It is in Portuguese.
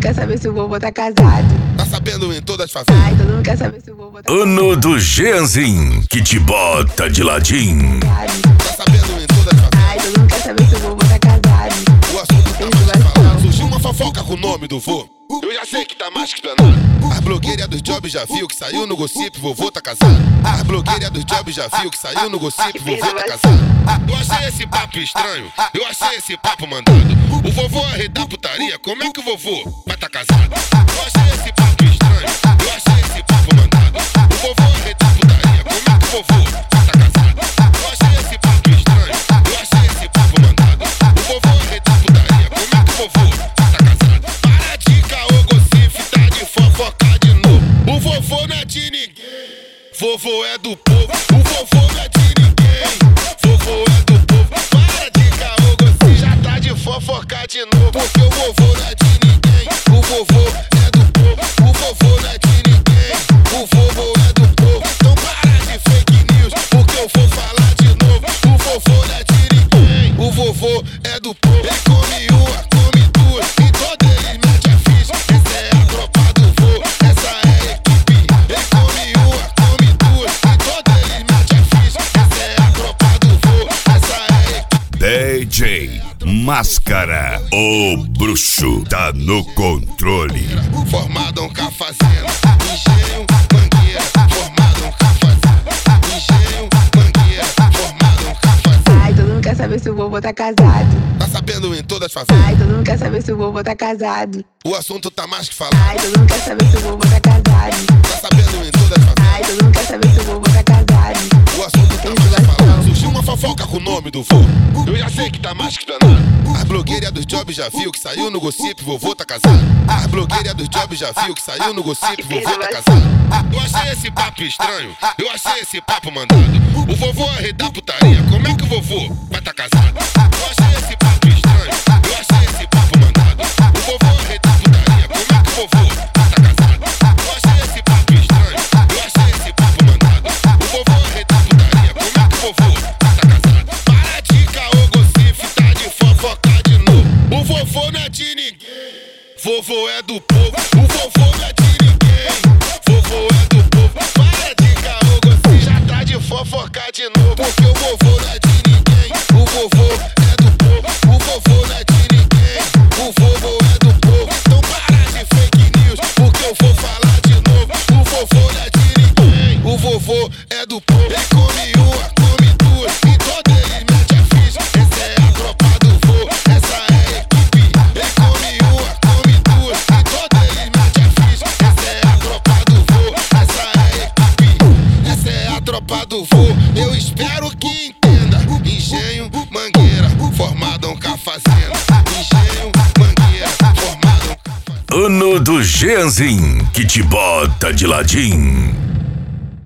quer saber se o vovô tá casado. Tá sabendo em todas as favelas. Ai, todo mundo quer saber se o vovô tá Ano do Genzin, que te bota de ladinho. casado. Tá sabendo em todas as favelas. Ai, todo mundo quer saber se o vovô tá casado. O assunto tá mais que falado. Surgiu uma fofoca com o nome do vô. Eu já sei que tá mais que explanado. As blogueiras dos jobs já viu que saiu no gossip, vovô tá casado. As blogueiras dos jobs já viu que saiu no gossip, vovô tá casado. Eu achei esse papo estranho, eu achei esse papo mandado. O vovô arredar putaria, como é que o vovô vai tá casado? Eu achei esse papo estranho, eu achei esse papo mandado. O vovô arredar putaria, como é que o vovô vai tá casado? Eu achei esse papo estranho, eu achei esse papo mandado. O vovô arredar putaria, como é que o vovô vai tá casado? Para de caô, gossip, tá de fofocar de novo. O vovô não é de ninguém, vovô é do povo. O vovô não é de ninguém, vovô é do povo. Para de caô, gossip, já tá de fofocar de novo. Porque o vovô não é de ninguém, o vovô é do povo. O vovô não é de ninguém, o vovô é do povo. Então para de fake news, porque eu vou falar de novo. O vovô não é de ninguém, o vovô é do povo. Ele come uma, come duas, e todo ele mete a ficha. Essa é a tropa do vô, essa é a equipe. Ele come uma, come duas, e todo ele mete a ficha. Essa é a tropa do vô, essa é a equipe. DJ Máscara, o bruxo, tá no controle. Formado um cafazendo, engenho, mangueira. Formado um cafazendo, engenho, mangueira. Formado um cafazendo. Ai, todo mundo quer saber se o vovô tá casado. Tá sabendo em todas as favelas. Ai, todo mundo quer saber se o vovô tá casado. O assunto tá mais que falado. Ai, todo mundo quer saber se o vovô tá casado. Tá sabendo em todas as favelas. Ai, todo mundo quer saber se o vovô tá casado. O assunto tá mais que falado. Surgiu uma fofoca com o nome do vô. Eu já sei que tá mais que explanado. As blogueiras dos jobs já viu que saiu no gossip, vovô tá casado. As blogueiras dos jobs já viu que saiu no gossip, vovô tá casado. Eu achei esse papo estranho, eu achei esse papo mandado. O vovô arredar putaria, como é que o vovô vai tá casado? Eu achei esse papo estranho, eu achei esse papo mandado. O vovô arredar putaria, como é que o vovô vai tá casado? Eu achei esse papo estranho, eu achei esse papo mandado. O vovô arredar putaria, como é que o vovô vai tá casado? Para de caô, gossip, tá de fofocar de novo. O vovô não é de ninguém, vovô é do povo. O vovô não é de ninguém, vovô é do povo. Para de caô, gossip, já tá de fofocar de novo. Porque o vovô não é de ninguém, o vovô é do povo. O vovô não é de ninguém, o vovô é do povo. Então para de fake news, porque eu vou falar de novo. O vovô não é de ninguém, o vovô é do povo. Ele come uma, come duas, e todo ele mete a ficha. Essa é a tropa do vô, essa é a equipe. Ele come uma, come duas, e todo ele mete a ficha. Essa é a tropa do vô, essa é a equipe. Essa é a tropa do vô, eu espero que entenda. Engenho, mangueira, formado um cafazendo. Engenho, mangueira, formado um cafazendo. Ano do Genzin, que te bota de ladinho.